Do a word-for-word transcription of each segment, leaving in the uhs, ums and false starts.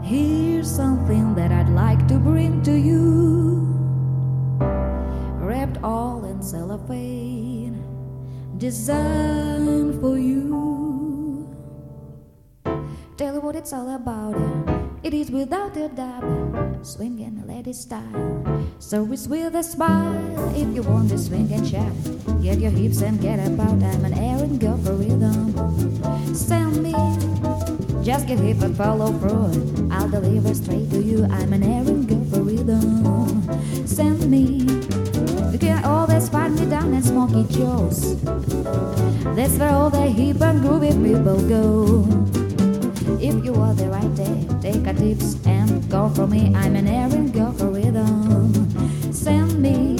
Here's something that I'd like to bring to you, wrapped all in cellophane, designed for you. Tell you what it's all about. It is without a doubt swing and lady style. So it's with a smile. If you want to swing and shout, get your hips and get about. I'm an errand girl for rhythm. Send me, just get hip and follow through. I'll deliver straight to you. I'm an errand girl for rhythm. Send me, you can always find me down at Smoky Joe's. That's where all the hip and groovy people go. If you are the right day, take a tips and go for me. I'm an errand girl for rhythm. Send me.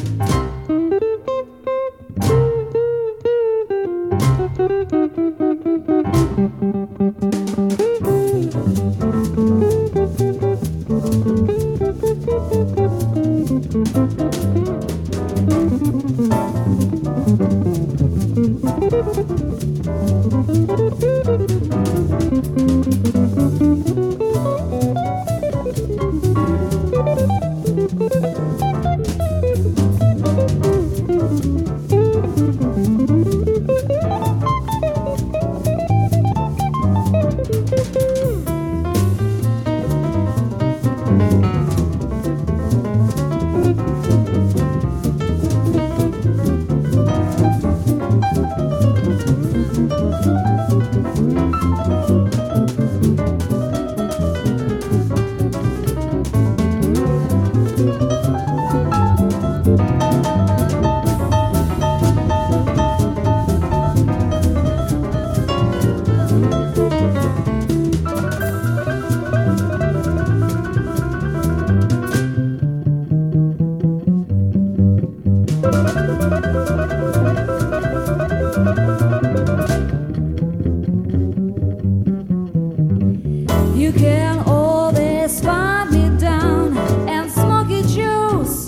You can always find me down and Smoky Joe's.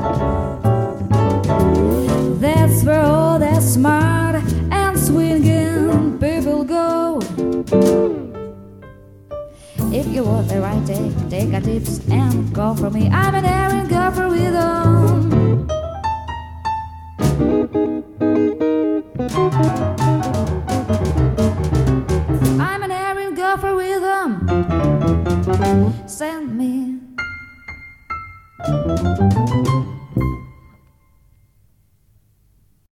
That's where all the smart and swinging people go. If you want the right day, take a tips and go for me. I'm an errand girl for rhythm.